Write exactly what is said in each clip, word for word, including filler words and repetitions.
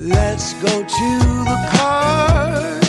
Let's go to the park.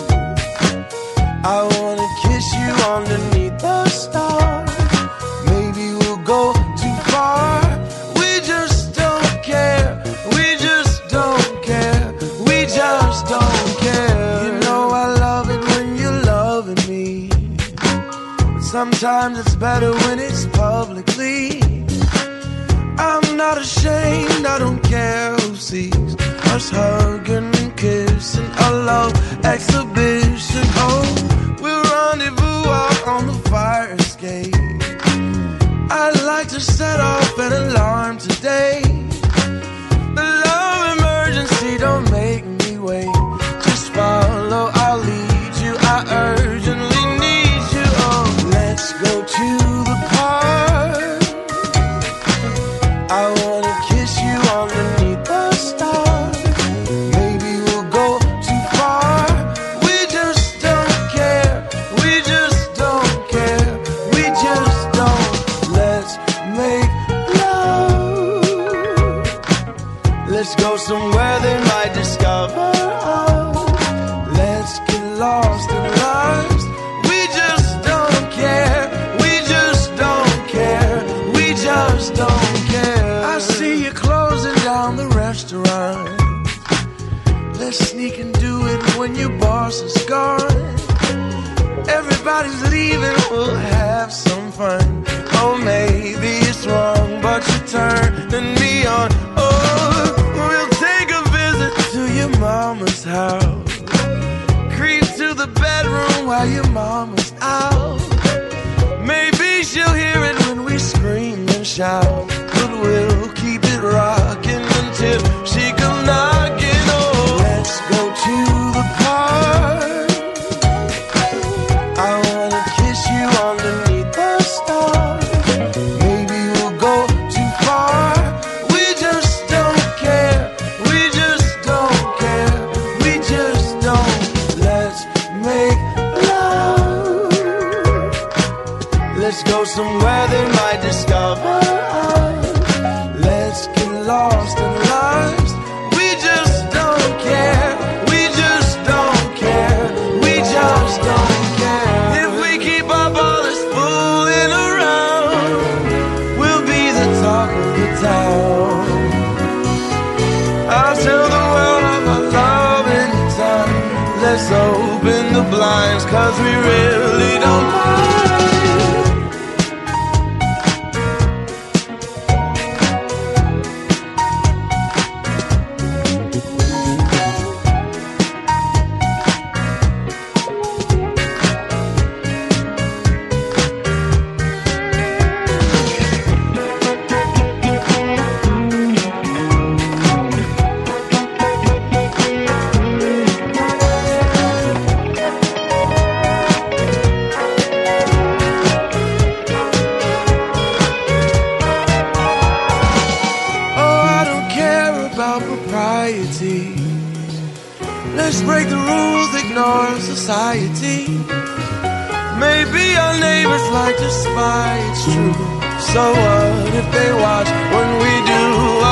I wanna kiss you underneath the stars. Maybe we'll go too far. We just don't care. We just don't care. We just don't care. You know I love it when you're loving me, but sometimes it's better when it's publicly. I'm not ashamed, I don't care who sees us hugging and kissing, a love exhibition. Oh, we'll rendezvous out on the fire escape. I'd like to set off an alarm today. The love emergency, don't make me wait. Just follow, I'll lead you, I urgently need you. Oh, let's go to the park. I wanna kiss you underneath the stars. Maybe we'll go too far. We just don't care. We just don't care. We just don't. Let's make love. Let's go somewhere they might discover us. Let's get lost in lives. We just don't care. We just don't care. We just don't care. I see you closing down the restaurant. Let's sneak and do it when your boss is gone. Everybody's leaving, we'll have some fun. Oh, maybe it's wrong, but you're turning me on. Oh, we'll take a visit to your mama's house. Creep to the bedroom while your mama's out. Maybe she'll hear it when we scream and shout, but we'll keep it rocking until she come knocking. Oh, let's go to the park. I wanna kiss you underneath the stars. Maybe we'll go too far. We just don't care. We just don't care. We just don't. Let's make love. Let's go somewhere they might discover us. Let's get lost in lives. We just don't care. We just don't care. We just don't care. If we keep up all this fooling around, we'll be the talk of the town. I'll tell the world of our love anytime. Let's open the blinds, cause we really don't mind. Let's break the rules, ignore society. Maybe our neighbors like to spy, it's true. So what if they watch when we do